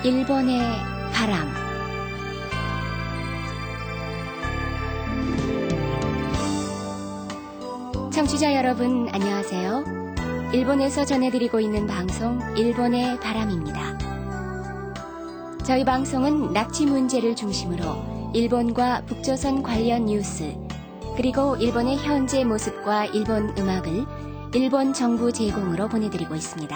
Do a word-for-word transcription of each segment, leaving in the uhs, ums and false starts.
일본의 바람. 청취자 여러분, 안녕하세요. 일본에서 전해드리고 있는 방송 일본의 바람입니다. 저희 방송은 납치 문제를 중심으로 일본과 북조선 관련 뉴스, 그리고 일본의 현재 모습과 일본 음악을 일본 정부 제공으로 보내드리고 있습니다.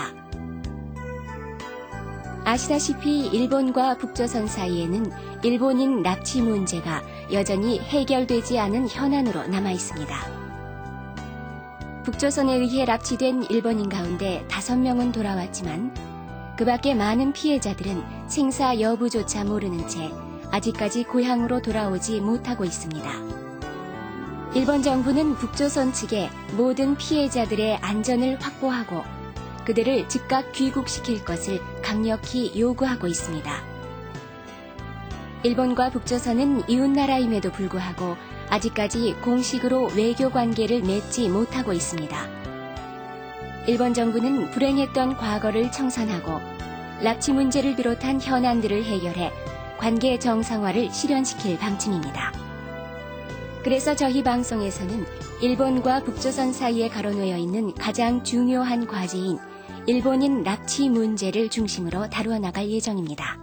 아시다시피 일본과 북조선 사이에는 일본인 납치 문제가 여전히 해결되지 않은 현안으로 남아 있습니다. 북조선에 의해 납치된 일본인 가운데 다섯 명은 돌아왔지만 그 밖에 많은 피해자들은 생사 여부조차 모르는 채 아직까지 고향으로 돌아오지 못하고 있습니다. 일본 정부는 북조선 측에 모든 피해자들의 안전을 확보하고 그들을 즉각 귀국시킬 것을 강력히 요구하고 있습니다. 일본과 북조선은 이웃나라임에도 불구하고 아직까지 공식으로 외교 관계를 맺지 못하고 있습니다. 일본 정부는 불행했던 과거를 청산하고 납치 문제를 비롯한 현안들을 해결해 관계 정상화를 실현시킬 방침입니다. 그래서 저희 방송에서는 일본과 북조선 사이에 가로놓여 있는 가장 중요한 과제인 일본인 납치 문제를 중심으로 다루어 나갈 예정입니다.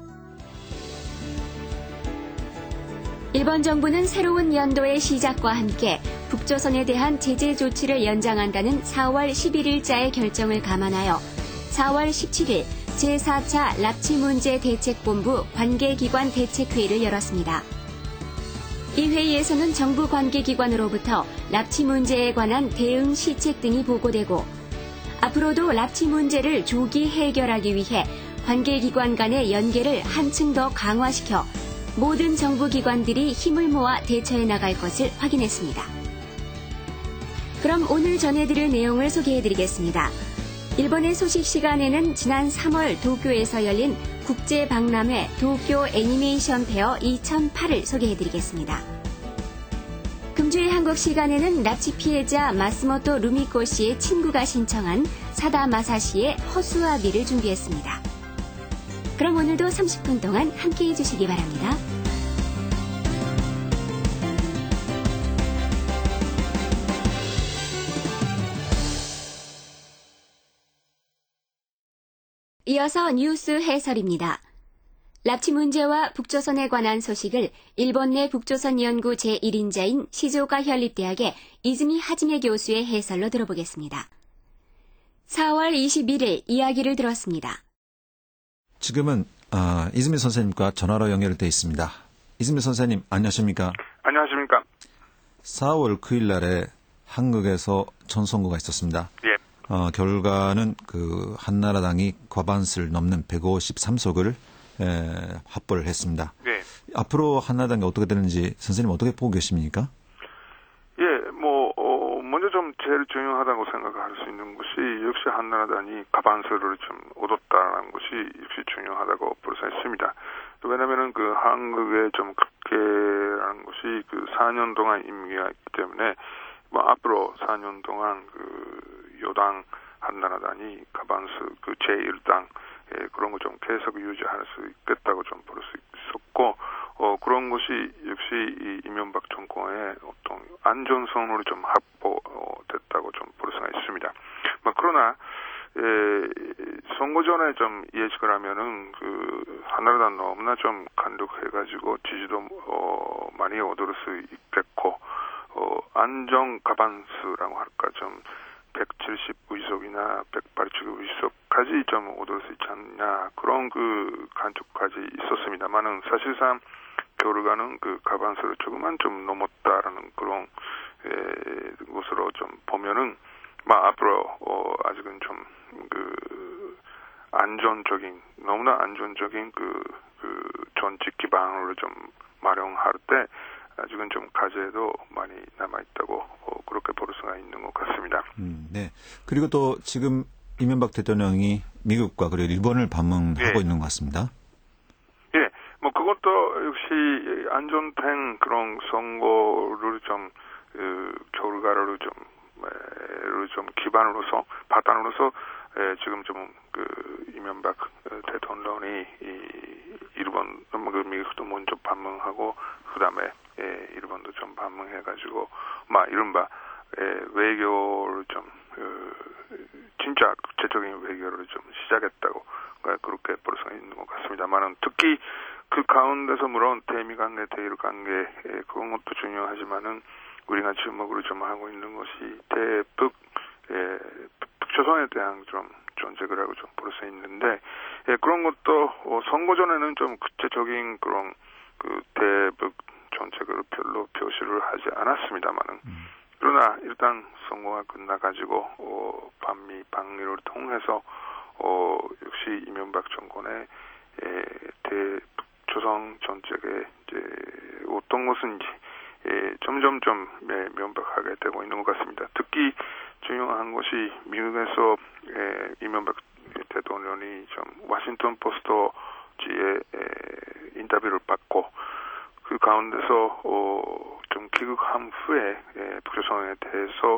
일본 정부는 새로운 연도의 시작과 함께 북조선에 대한 제재 조치를 연장한다는 사월 십일일자의 결정을 감안하여 사월 십칠일 제사 차 납치 문제 대책본부 관계기관 대책회의를 열었습니다. 이 회의에서는 정부 관계기관으로부터 납치 문제에 관한 대응 시책 등이 보고되고 앞으로도 납치 문제를 조기 해결하기 위해 관계기관 간의 연계를 한층 더 강화시켜 모든 정부기관들이 힘을 모아 대처해 나갈 것을 확인했습니다. 그럼 오늘 전해드릴 내용을 소개해드리겠습니다. 일본의 소식 시간에는 지난 삼월 도쿄에서 열린 국제박람회 도쿄 애니메이션 페어 이천팔을 소개해드리겠습니다. 금주의 한국 시간에는 납치 피해자 마스모토 루미코 씨의 친구가 신청한 사다 마사시의 허수아비를 준비했습니다. 그럼 오늘도 삼십 분 동안 함께해 주시기 바랍니다. 이어서 뉴스 해설입니다. 납치 문제와 북조선에 관한 소식을 일본 내 북조선 연구 제일 인자인 시조가 현립대학의 이즈미 하지메 교수의 해설로 들어보겠습니다. 사월 이십일일 이야기를 들었습니다. 지금은 어, 이즈미 선생님과 전화로 연결되어 있습니다. 이즈미 선생님, 안녕하십니까? 안녕하십니까? 사월 구일 날에 한국에서 전선거가 있었습니다. 예. 어, 결과는 그 한나라당이 과반수를 넘는 백오십삼 석을 에, 확보를 했습니다. 예. 앞으로 한나라당이 어떻게 되는지 선생님 어떻게 보고 계십니까? 예, 뭐 어, 먼저 좀 제일 중요하다고 생각할 수 있는 것이 역시 한나라당이 과반수를 좀 얻었다는 것이 역시 중요하다고 볼 수 있습니다. 왜냐하면은 그 한국의 좀 국회라는 것이 그 사 년 동안 임기가 있기 때문에 뭐 앞으로 사 년 동안 그 여당 한나라당이 과반수 그 제일 당 예, 그런 거 좀 계속 유지할 수 있겠다고 좀 볼 수 있었고, 어, 그런 것이 역시 이 이명박 정권의 어떤 안전성으로 좀 확보됐다고 좀 볼 수가 있습니다. 뭐, 그러나, 예, 선거 전에 좀 예측을 하면은 그, 한나라당 너무나 좀 간독해가지고 지지도, 어, 많이 얻을 수 있겠고, 어, 안정 과반수라고 할까 좀, 백칠십 의석이나 백팔십 의석까지 좀 얻을 수 있지 않냐 그런 그 간축까지 있었습니다만은 사실상 결과는 그 과반수를 조금만 좀 넘었다라는 그런 에, 것으로 좀 보면은 막 앞으로 어, 아직은 좀 그 안전적인 너무나 안전적인 그, 그 정치 기반으로 좀 마련할 때 아직은 좀 과제도 많이 남아있다고 어, 그렇게 볼 수가 있는 것 같습니다. 음, 네. 그리고 또 지금 이명박 대통령이 미국과 그리고 일본을 방문하고 예. 있는 것 같습니다. 예, 뭐 그것도 역시 안전된 그런 선거를 좀 그, 결과를 좀, 에, 좀 기반으로서 바탕으로서 에, 지금 좀 그 이명박 대통령이 이 일본, 그 미국도 먼저 방문하고 그다음에 예, 일본도 좀 방문해가지고 막 이른바 예, 외교를 좀 그, 진짜 구체적인 외교를 좀 시작했다고 그렇게 볼 수가 있는 것 같습니다만은 특히 그 가운데서 물론 대미 관계, 대일 관계 예, 그런 것도 중요하지만은 우리가 주목으로 좀 하고 있는 것이 대북 예, 북조선에 대한 좀 정책이라고 좀 볼 수 있는데 예, 그런 것도 어, 선거 전에는 좀 구체적인 그런 그 대북 정책을 별로 표시를 하지 않았습니다만은 음. 그러나 일단 선거가 끝나가지고 어, 반미 방미를 통해서 어, 역시 이명박 정권의 예, 대북조선 정책에 이제 어떤 것인지 예, 점점 좀 예, 명백하게 되고 있는 것 같습니다. 특히 중요한 것이 미국에서 예, 이명박 대통령이 좀 워싱턴 포스트지에 예, 인터뷰를 받고 그 가운데서 어, 좀 귀국한 후에 예, 북조선에 대해서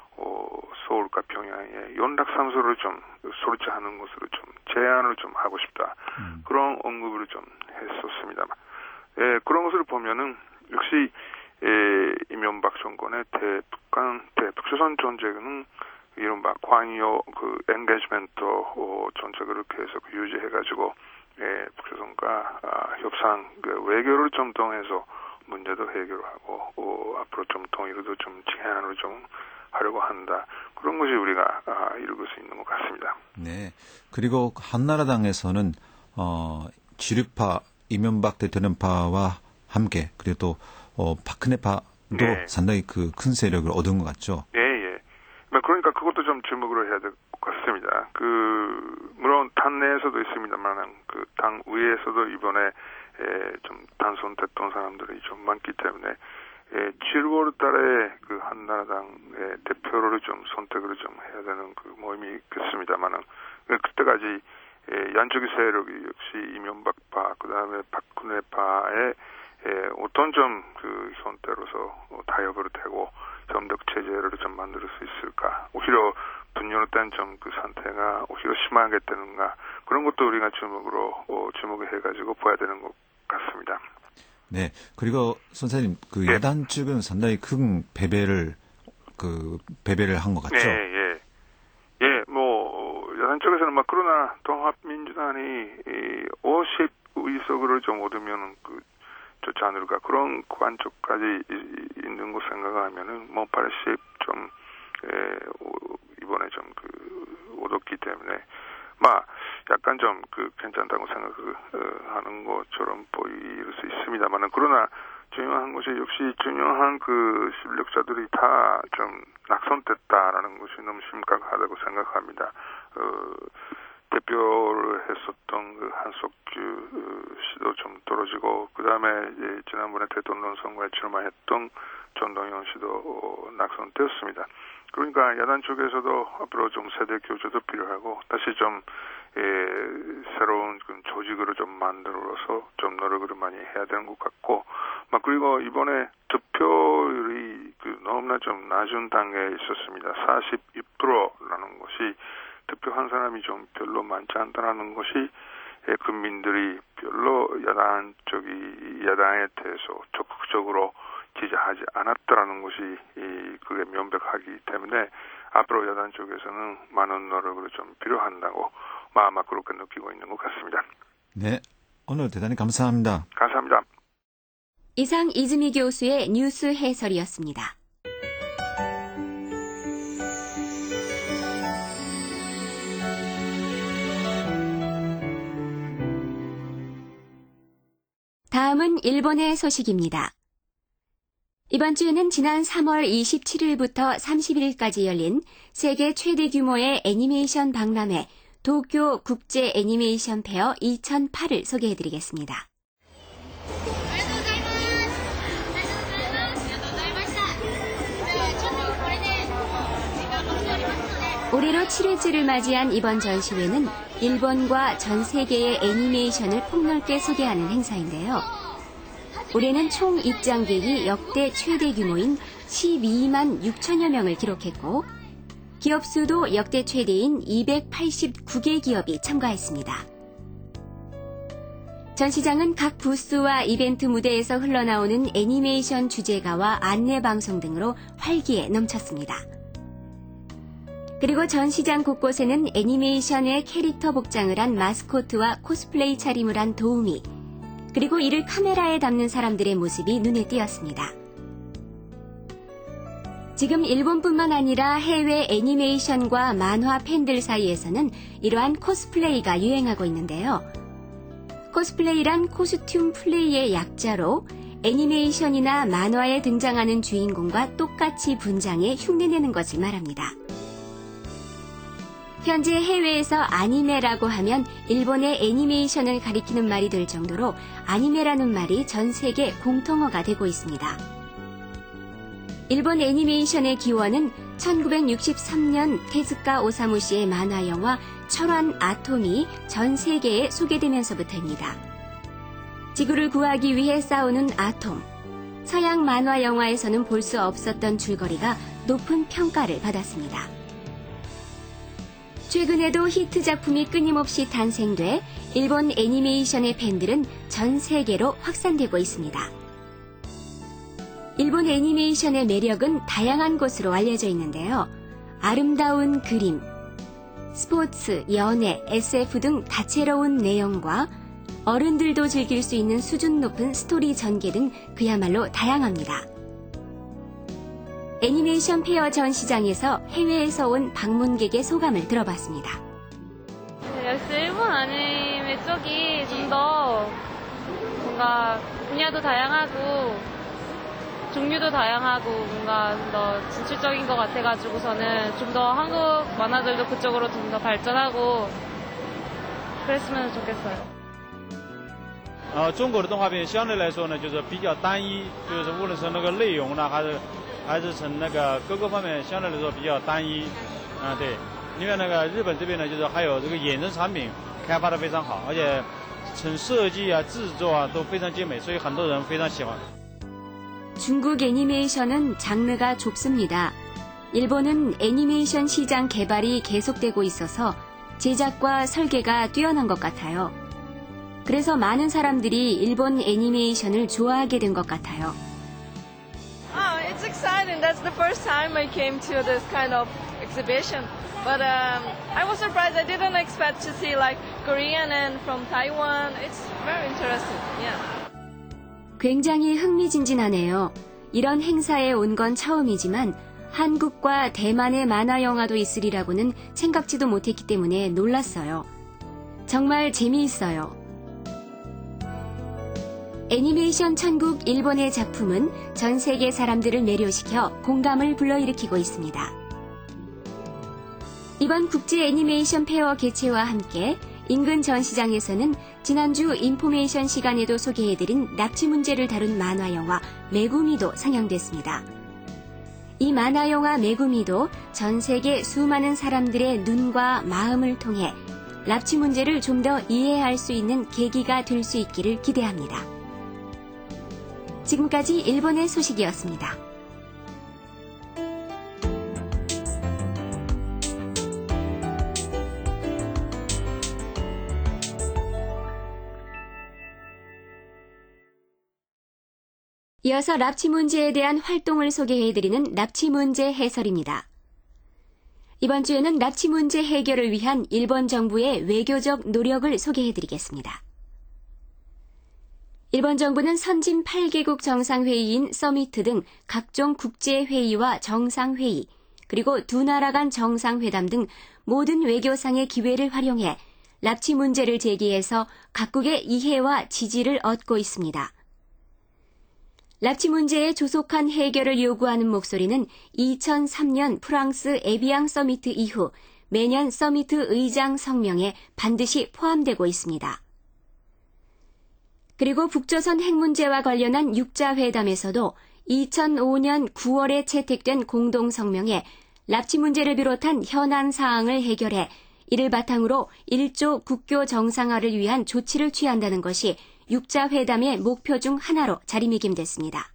어, 서울과 평양에 연락상소를 좀 설치하는 것으로 좀 제안을 좀 하고 싶다. 음. 그런 언급을 좀 했었습니다만 예, 그런 것을 보면은 역시 예, 이명박 정권의 대북한 대북조선 정책은 이른바 광요 그 엔게이지먼트 어, 정책을 계속 유지해가지고 예, 북조선과 아, 협상 그 외교를 좀 통해서 문제도 해결하고 어, 앞으로 좀 통일도 좀 제한을 좀 하려고 한다. 그런 것이 우리가 아, 이룰 수 있는 것 같습니다. 네. 그리고 한나라당에서는 어, 지류파 이명박 대통령파와 함께 그리고 또 어, 박근혜파도 네. 상당히 그 큰 세력을 얻은 것 같죠. 예, 예. 그러니까 그것도 좀 주목으로 해야 될 것 같습니다. 그 물론 당 내에서도 있습니다만 그 당 위에서도 이번에 에, 좀 당선됐던 사람들이 좀 많기 때문에 예, 칠월 달에 그 한나라당의 대표를 좀 선택을 좀 해야 되는 그 모임이 있겠습니다만은 그때까지 예, 양쪽의 세력이 역시 이명박파 그다음에 박근혜파의 예, 어떤 좀 그 형태로서 타협을 되고 협력 체제를 좀 만들 수 있을까? 오히려 분열된 좀 그 상태가 오히려 심하게 되는가? 그런 것도 우리가 주목으로 어, 주목을 해가지고 봐야 되는 것 같습니다. 네. 그리고 선생님 그 네. 야당 측은 상당히 큰 패배를 그 패배를 한 것 같죠? 네, 예. 예, 뭐 야당 쪽에서는 막 그러나 통합민주당이 이 오십 의석을 좀 얻으면은 그 좋지 않을까 그런 관점까지 있는 거 생각하면은 뭐 팔십 좀 에, 이번에 좀 그 얻었기 때문에 막 약간 좀 그 괜찮다고 생각하는 것처럼 보일 수 있습니다만은 그러나 중요한 것이 역시 중요한 그 실력자들이 다 좀 낙선됐다라는 것이 너무 심각하다고 생각합니다. 어, 대표를 했었던 그 한석규 씨도 좀 떨어지고 그 다음에 이제 지난번에 대통령 선거에 출마했던 전동현 씨도 낙선되었습니다. 그러니까 야당 쪽에서도 앞으로 좀 세대 교체도 필요하고 다시 좀 예, 새로운 그 조직을 좀 만들어서 좀 노력을 많이 해야 되는 것 같고, 막 그리고 이번에 득표율이 그 너무나 좀 낮은 단계에 있었습니다. 사십이 퍼센트라는 것이 득표한 사람이 좀 별로 많지 않다라는 것이 예, 국민들이 별로 야당 쪽이 야당에 대해서 적극적으로 지지하지 않았다라는 것이 이 그게 명백하기 때문에 앞으로 야당 쪽에서는 많은 노력을 좀 필요한다고 아마 그렇게 느끼고 있는 것 같습니다. 네, 오늘 대단히 감사합니다. 감사합니다. 이상 이즈미 교수의 뉴스 해설이었습니다. 다음은 일본의 소식입니다. 이번 주에는 지난 삼월 이십칠일부터 삼십일일까지 열린 세계 최대 규모의 애니메이션 박람회 도쿄 국제 애니메이션 페어 이천팔을 소개해드리겠습니다. 올해로 칠 회째를 맞이한 이번 전시회는 일본과 전 세계의 애니메이션을 폭넓게 소개하는 행사인데요. 올해는 총 입장객이 역대 최대 규모인 십이만 육천여 명을 기록했고 기업 수도 역대 최대인 이백팔십구 개 기업이 참가했습니다. 전시장은 각 부스와 이벤트 무대에서 흘러나오는 애니메이션 주제가와 안내방송 등으로 활기에 넘쳤습니다. 그리고 전시장 곳곳에는 애니메이션의 캐릭터 복장을 한 마스코트와 코스플레이 차림을 한 도우미, 그리고 이를 카메라에 담는 사람들의 모습이 눈에 띄었습니다. 지금 일본뿐만 아니라 해외 애니메이션과 만화 팬들 사이에서는 이러한 코스플레이가 유행하고 있는데요. 코스플레이란 코스튬 플레이의 약자로 애니메이션이나 만화에 등장하는 주인공과 똑같이 분장해 흉내내는 것을 말합니다. 현재 해외에서 아니메라고 하면 일본의 애니메이션을 가리키는 말이 될 정도로 아니메라는 말이 전 세계 공통어가 되고 있습니다. 일본 애니메이션의 기원은 천구백육십삼 년 테즈카 오사무 씨의 만화 영화 철환 아톰이 전 세계에 소개되면서부터입니다. 지구를 구하기 위해 싸우는 아톰. 서양 만화 영화에서는 볼 수 없었던 줄거리가 높은 평가를 받았습니다. 최근에도 히트 작품이 끊임없이 탄생돼 일본 애니메이션의 팬들은 전 세계로 확산되고 있습니다. 일본 애니메이션의 매력은 다양한 것으로 알려져 있는데요. 아름다운 그림, 스포츠, 연애, 에스에프 등 다채로운 내용과 어른들도 즐길 수 있는 수준 높은 스토리 전개 등 그야말로 다양합니다. 애니메이션 페어 전시장에서 해외에서 온 방문객의 소감을 들어봤습니다. 역시 일본 아니메 쪽이 좀 더 뭔가 분야도 다양하고 종류도 다양하고 뭔가 좀 더 진출적인 것 같아가지고서는 좀 더 한국 만화들도 그쪽으로 좀 더 발전하고 그랬으면 좋겠어요. 呃，中国的动画片相对来说呢，就是比较单一，就是无论是那个内容呢，还是还是从那个各个方面相对来说比较单一，啊、对。另外那个日本这边呢，就是还有这个衍生产品开发的非常好，而且从设计啊、制作啊都非常精美，所以很多人非常喜欢。 중국 애니메이션은 장르가 좁습니다. 일본은 애니메이션 시장 개발이 계속되고 있어서 제작과 설계가 뛰어난 것 같아요. 그래서 많은 사람들이 일본 애니메이션을 좋아하게 된 것 같아요. Oh, it's exciting. That's the first time I came to this kind of exhibition. But um, I was surprised. I didn't expect to see like Korean and from Taiwan. It's very interesting. Yeah. 굉장히 흥미진진하네요. 이런 행사에 온 건 처음이지만 한국과 대만의 만화 영화도 있으리라고는 생각지도 못했기 때문에 놀랐어요. 정말 재미있어요. 애니메이션 천국 일본의 작품은 전 세계 사람들을 매료시켜 공감을 불러일으키고 있습니다. 이번 국제 애니메이션 페어 개최와 함께 인근 전시장에서는 지난주 인포메이션 시간에도 소개해드린 납치 문제를 다룬 만화 영화 메구미도 상영됐습니다. 이 만화 영화 메구미도 전 세계 수많은 사람들의 눈과 마음을 통해 납치 문제를 좀 더 이해할 수 있는 계기가 될 수 있기를 기대합니다. 지금까지 일본의 소식이었습니다. 이어서 납치 문제에 대한 활동을 소개해드리는 납치 문제 해설입니다. 이번 주에는 납치 문제 해결을 위한 일본 정부의 외교적 노력을 소개해드리겠습니다. 일본 정부는 선진 팔 개국 정상회의인 서미트 등 각종 국제회의와 정상회의, 그리고 두 나라 간 정상회담 등 모든 외교상의 기회를 활용해 납치 문제를 제기해서 각국의 이해와 지지를 얻고 있습니다. 납치 문제의 조속한 해결을 요구하는 목소리는 이천삼 년 프랑스 에비앙 서미트 이후 매년 서미트 의장 성명에 반드시 포함되고 있습니다. 그리고 북조선 핵 문제와 관련한 육자 회담에서도 이천오 년 구월에 채택된 공동 성명에 납치 문제를 비롯한 현안 사항을 해결해 이를 바탕으로 일조 국교 정상화를 위한 조치를 취한다는 것이 육자 회담의 목표 중 하나로 자리매김됐습니다.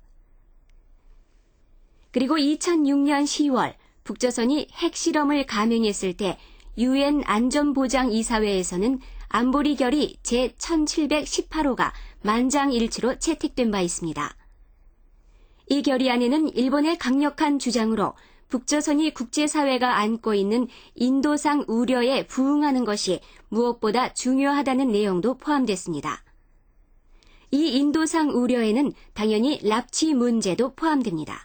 그리고 이천육 년 시월 북조선이 핵실험을 감행했을 때 유엔 안전보장이사회에서는 안보리 결의 제천칠백십팔 호가 만장일치로 채택된 바 있습니다. 이 결의안에는 일본의 강력한 주장으로 북조선이 국제사회가 안고 있는 인도상 우려에 부응하는 것이 무엇보다 중요하다는 내용도 포함됐습니다. 이 인도상 우려에는 당연히 납치 문제도 포함됩니다.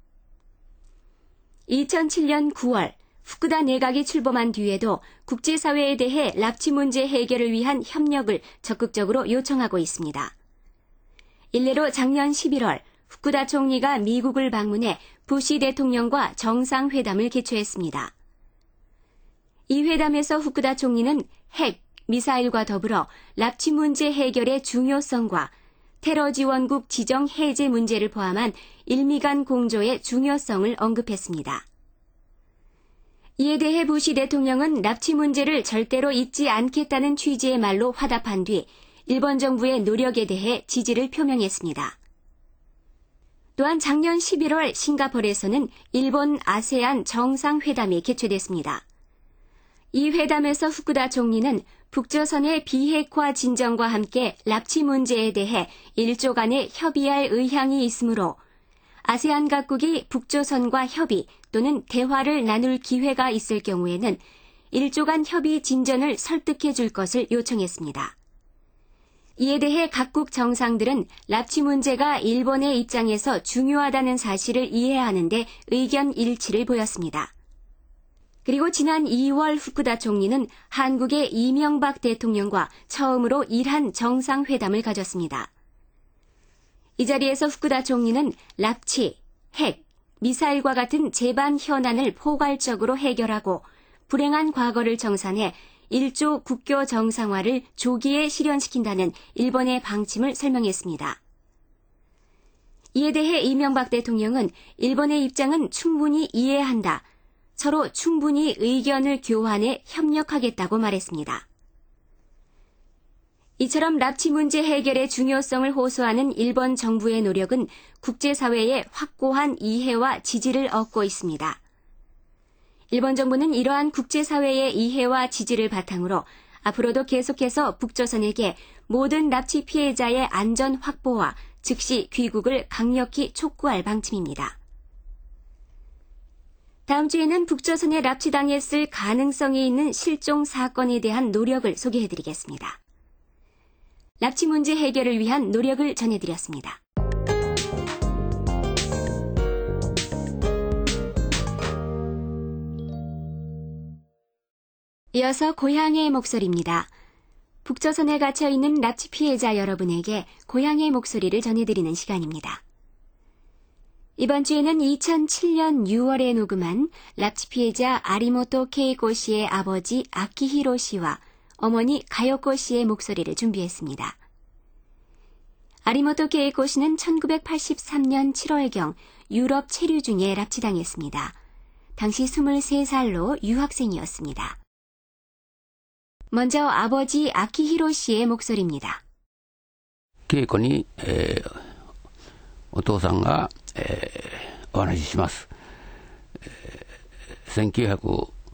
이천칠 년 구월 후쿠다 내각이 출범한 뒤에도 국제사회에 대해 납치 문제 해결을 위한 협력을 적극적으로 요청하고 있습니다. 일례로 작년 십일월 후쿠다 총리가 미국을 방문해 부시 대통령과 정상회담을 개최했습니다. 이 회담에서 후쿠다 총리는 핵, 미사일과 더불어 납치 문제 해결의 중요성과 테러 지원국 지정 해제 문제를 포함한 일미 간 공조의 중요성을 언급했습니다. 이에 대해 부시 대통령은 납치 문제를 절대로 잊지 않겠다는 취지의 말로 화답한 뒤 일본 정부의 노력에 대해 지지를 표명했습니다. 또한 작년 십일월 싱가포르에서는 일본 아세안 정상회담이 개최됐습니다. 이 회담에서 후쿠다 총리는 북조선의 비핵화 진정과 함께 납치 문제에 대해 일조 간에 협의할 의향이 있으므로 아세안 각국이 북조선과 협의 또는 대화를 나눌 기회가 있을 경우에는 일조 간 협의 진전을 설득해 줄 것을 요청했습니다. 이에 대해 각국 정상들은 납치 문제가 일본의 입장에서 중요하다는 사실을 이해하는 데 의견 일치를 보였습니다. 그리고 지난 이월 후쿠다 총리는 한국의 이명박 대통령과 처음으로 일한 정상회담을 가졌습니다. 이 자리에서 후쿠다 총리는 납치, 핵, 미사일과 같은 재반 현안을 포괄적으로 해결하고 불행한 과거를 정산해 일조 국교 정상화를 조기에 실현시킨다는 일본의 방침을 설명했습니다. 이에 대해 이명박 대통령은 일본의 입장은 충분히 이해한다. 서로 충분히 의견을 교환해 협력하겠다고 말했습니다. 이처럼 납치 문제 해결의 중요성을 호소하는 일본 정부의 노력은 국제사회의 확고한 이해와 지지를 얻고 있습니다. 일본 정부는 이러한 국제사회의 이해와 지지를 바탕으로 앞으로도 계속해서 북조선에게 모든 납치 피해자의 안전 확보와 즉시 귀국을 강력히 촉구할 방침입니다. 다음 주에는 북조선에 납치당했을 가능성이 있는 실종 사건에 대한 노력을 소개해드리겠습니다. 납치 문제 해결을 위한 노력을 전해드렸습니다. 이어서 고향의 목소리입니다. 북조선에 갇혀있는 납치 피해자 여러분에게 고향의 목소리를 전해드리는 시간입니다. 이번 주에는 이천칠 년 유월에 녹음한 납치 피해자 아리모토 케이코 씨의 아버지 아키히로 씨와 어머니 가요코 씨의 목소리를 준비했습니다. 아리모토 케이코 씨는 천구백팔십삼 년 칠월경 유럽 체류 중에 납치당했습니다. 당시 스물세 살로 유학생이었습니다. 먼저 아버지 아키히로 씨의 목소리입니다. 稽古に、えー、お父さんが、えー、お話しします。えー、せんきゅうひゃく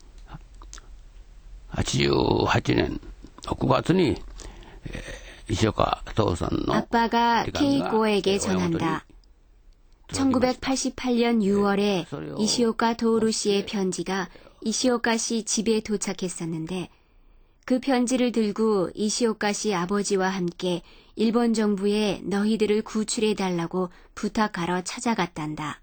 はちじゅうはちねんくがつに、えー、石岡徹さんの 아빠가 케이코에게 전한다. 천구백팔십팔 년 유월에 이시오카 도우루 씨의 편지가 이시오카 씨 집에 도착했었는데 그 편지를 들고 이시오카 씨 아버지와 함께 일본 정부에 너희들을 구출해달라고 부탁하러 찾아갔단다.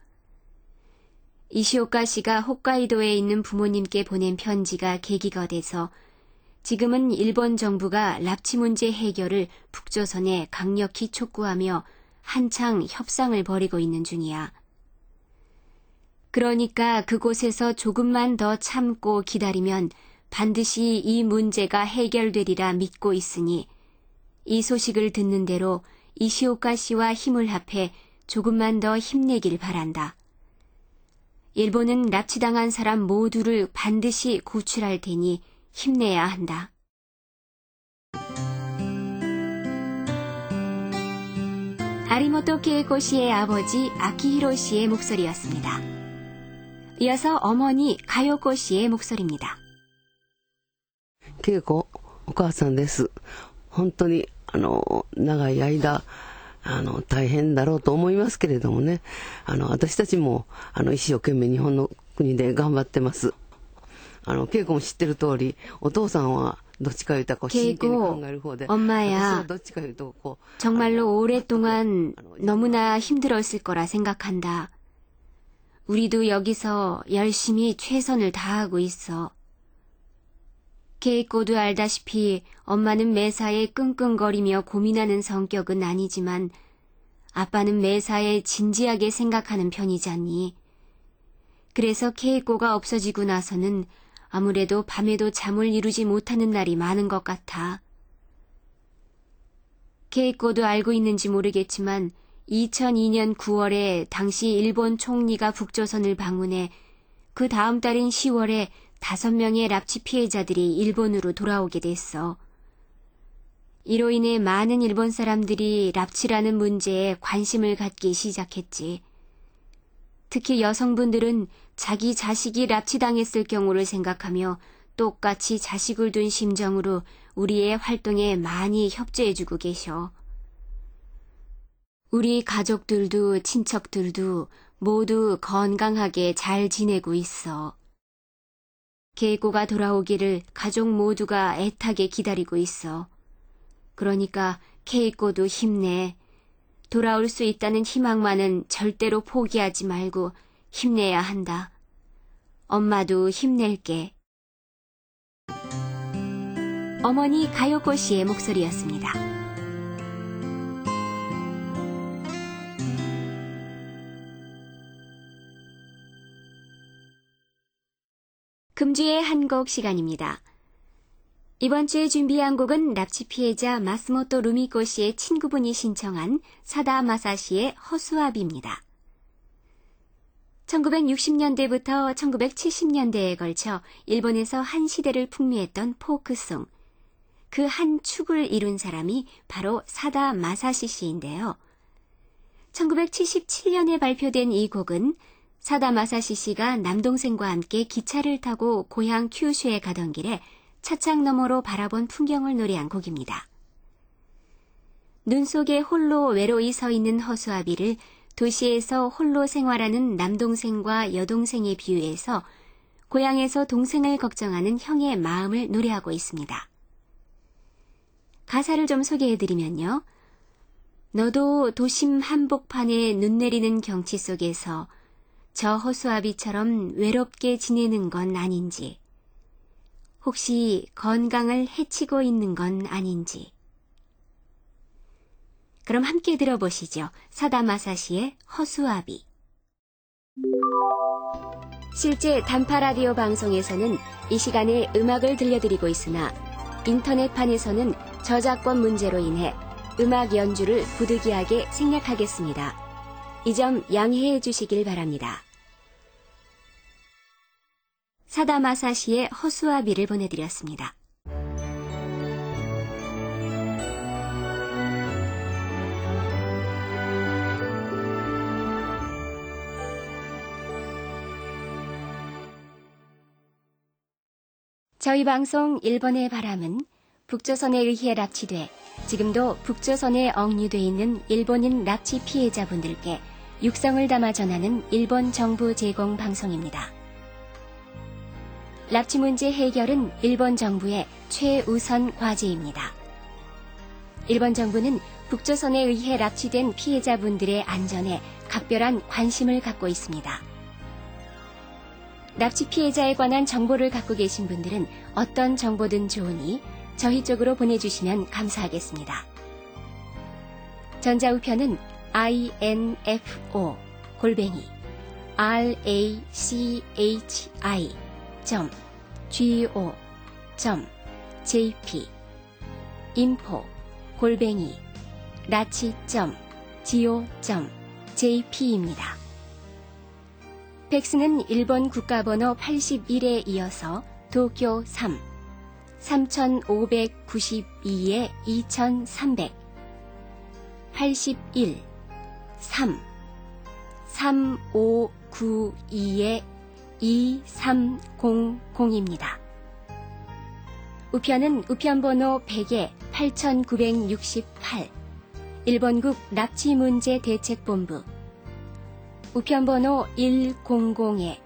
이시오카 씨가 홋카이도에 있는 부모님께 보낸 편지가 계기가 돼서 지금은 일본 정부가 납치 문제 해결을 북조선에 강력히 촉구하며 한창 협상을 벌이고 있는 중이야. 그러니까 그곳에서 조금만 더 참고 기다리면 반드시 이 문제가 해결되리라 믿고 있으니 이 소식을 듣는 대로 이시오카 씨와 힘을 합해 조금만 더 힘내길 바란다. 일본은 납치당한 사람 모두를 반드시 구출할 테니 힘내야 한다. 아리모토 케이코 씨의 아버지 아키히로 씨의 목소리였습니다. 이어서 어머니 가요코 씨의 목소리입니다. 稽古お母さんです。本当にあの長い間あの大変だろうと思いますけれどもね、あの私たちもあの一生懸命日本の国で頑張ってます。あの恵子も知ってる通り、お父さんはどっちかいうとこう真剣に考える方で、 엄마야, どっちかいうとこう 정말로 오랫동안 너무나 힘들었을 거라 생각한다. 우리도 여기서 열심히 최선을 다하고 있어. 케이코도 알다시피 엄마는 매사에 끙끙거리며 고민하는 성격은 아니지만 아빠는 매사에 진지하게 생각하는 편이잖니. 그래서 케이코가 없어지고 나서는 아무래도 밤에도 잠을 이루지 못하는 날이 많은 것 같아. 케이코도 알고 있는지 모르겠지만 이천이 년 구월에 당시 일본 총리가 북조선을 방문해 그 다음 달인 시월에 다섯 명의 납치 피해자들이 일본으로 돌아오게 됐어. 이로 인해 많은 일본 사람들이 납치라는 문제에 관심을 갖기 시작했지. 특히 여성분들은 자기 자식이 납치당했을 경우를 생각하며 똑같이 자식을 둔 심정으로 우리의 활동에 많이 협조해주고 계셔. 우리 가족들도 친척들도 모두 건강하게 잘 지내고 있어. 케이코가 돌아오기를 가족 모두가 애타게 기다리고 있어. 그러니까 케이코도 힘내. 돌아올 수 있다는 희망만은 절대로 포기하지 말고 힘내야 한다. 엄마도 힘낼게. 어머니 가요코 씨의 목소리였습니다. 금주의 한 곡 시간입니다. 이번 주에 준비한 곡은 납치 피해자 마스모토 루미코 씨의 친구분이 신청한 사다 마사시의 허수아비입니다. 천구백육십 년대부터 천구백칠십 년대에 걸쳐 일본에서 한 시대를 풍미했던 포크송. 그 한 축을 이룬 사람이 바로 사다 마사시 씨인데요. 천구백칠십칠 년에 발표된 이 곡은 사다 마사시 씨가 남동생과 함께 기차를 타고 고향 큐슈에 가던 길에 차창 너머로 바라본 풍경을 노래한 곡입니다. 눈 속에 홀로 외로이 서 있는 허수아비를 도시에서 홀로 생활하는 남동생과 여동생에 비유해서 고향에서 동생을 걱정하는 형의 마음을 노래하고 있습니다. 가사를 좀 소개해드리면요. 너도 도심 한복판에 눈 내리는 경치 속에서 저 허수아비처럼 외롭게 지내는 건 아닌지, 혹시 건강을 해치고 있는 건 아닌지. 그럼 함께 들어보시죠. 사다 마사시의 허수아비. 실제 단파 라디오 방송에서는 이 시간에 음악을 들려드리고 있으나 인터넷판에서는 저작권 문제로 인해 음악 연주를 부득이하게 생략하겠습니다. 이 점 양해해 주시길 바랍니다. 사다 마사시의 허수아비를 보내드렸습니다. 저희 방송 일본의 바람은 북조선에 의해 납치돼 지금도 북조선에 억류돼 있는 일본인 납치 피해자분들께 육성을 담아 전하는 일본 정부 제공 방송입니다. 납치 문제 해결은 일본 정부의 최우선 과제입니다. 일본 정부는 북조선에 의해 납치된 피해자분들의 안전에 각별한 관심을 갖고 있습니다. 납치 피해자에 관한 정보를 갖고 계신 분들은 어떤 정보든 좋으니 저희 쪽으로 보내주시면 감사하겠습니다. 전자우편은 인포 골뱅이 라치 점 go 점 jp 인포 골뱅이 라치 점 go 점 jp입니다. 팩스는 일본 국가번호 팔십일에 이어서 도쿄 삼 삼오구이에 이천삼백 팔십일 삼 삼오구이에 이삼공공입니다. 우편은 우편번호 백에 팔천구백육십팔, 일본국 납치문제대책본부, 우편번호 일공공에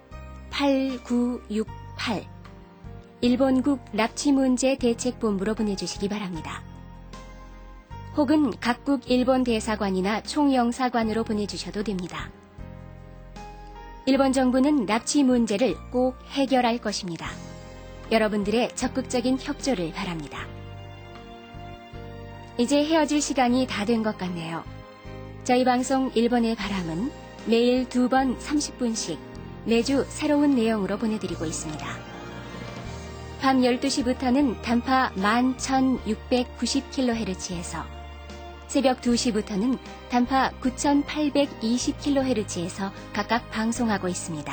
팔구육팔, 일본국 납치문제대책본부로 보내주시기 바랍니다. 혹은 각국 일본 대사관이나 총영사관으로 보내주셔도 됩니다. 일본 정부는 납치 문제를 꼭 해결할 것입니다. 여러분들의 적극적인 협조를 바랍니다. 이제 헤어질 시간이 다 된 것 같네요. 저희 방송 일본의 바람은 매일 두 번 삼십 분씩 매주 새로운 내용으로 보내드리고 있습니다. 밤 열두 시부터는 단파 만 천육백구십 킬로헤르츠에서 새벽 두 시부터는 단파 구천팔백이십 킬로헤르츠에서 각각 방송하고 있습니다.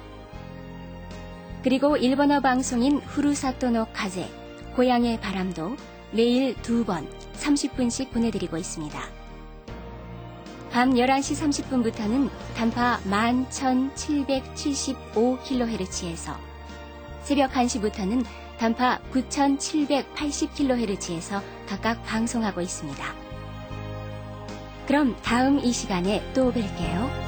그리고 일본어 방송인 후루사토노 카제, 고향의 바람도 매일 두 번 삼십 분씩 보내드리고 있습니다. 밤 열한 시 삼십 분부터는 단파 만 천칠백칠십오 킬로헤르츠에서 새벽 한 시부터는 단파 구천칠백팔십 킬로헤르츠에서 각각 방송하고 있습니다. 그럼 다음 이 시간에 또 뵐게요.